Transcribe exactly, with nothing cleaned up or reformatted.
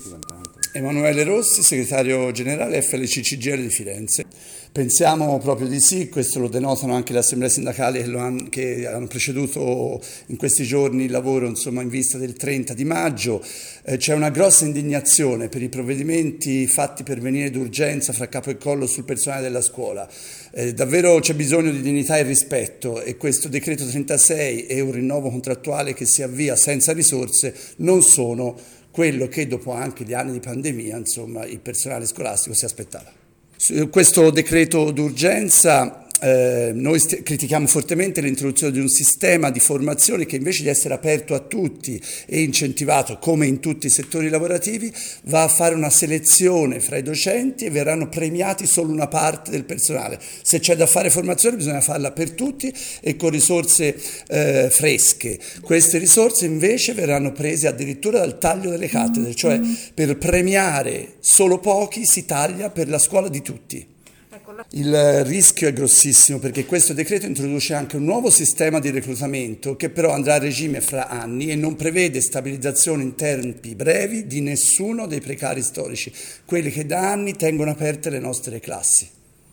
Emanuele Rossi, segretario generale F L C C G I L di Firenze. Pensiamo proprio di sì, questo lo denotano anche le assemblee sindacali che, lo han, che hanno preceduto in questi giorni il lavoro, insomma, in vista del trenta di maggio. Eh, c'è una grossa indignazione per i provvedimenti fatti per venire d'urgenza fra capo e collo sul personale della scuola. Eh, davvero c'è bisogno di dignità e rispetto, e questo decreto trentasei e un rinnovo contrattuale che si avvia senza risorse non sono quello che dopo anche gli anni di pandemia, insomma, il personale scolastico si aspettava. Su questo decreto d'urgenza eh, noi st- critichiamo fortemente l'introduzione di un sistema di formazione che, invece di essere aperto a tutti e incentivato come in tutti i settori lavorativi, va a fare una selezione fra i docenti e verranno premiati solo una parte del personale. Se c'è da fare formazione bisogna farla per tutti e con risorse eh, fresche. Queste risorse invece verranno prese addirittura dal taglio delle cattedre, cioè per premiare solo pochi si taglia per la scuola di tutti. Il rischio è grossissimo, perché questo decreto introduce anche un nuovo sistema di reclutamento che però andrà a regime fra anni e non prevede stabilizzazione in tempi brevi di nessuno dei precari storici, quelli che da anni tengono aperte le nostre classi.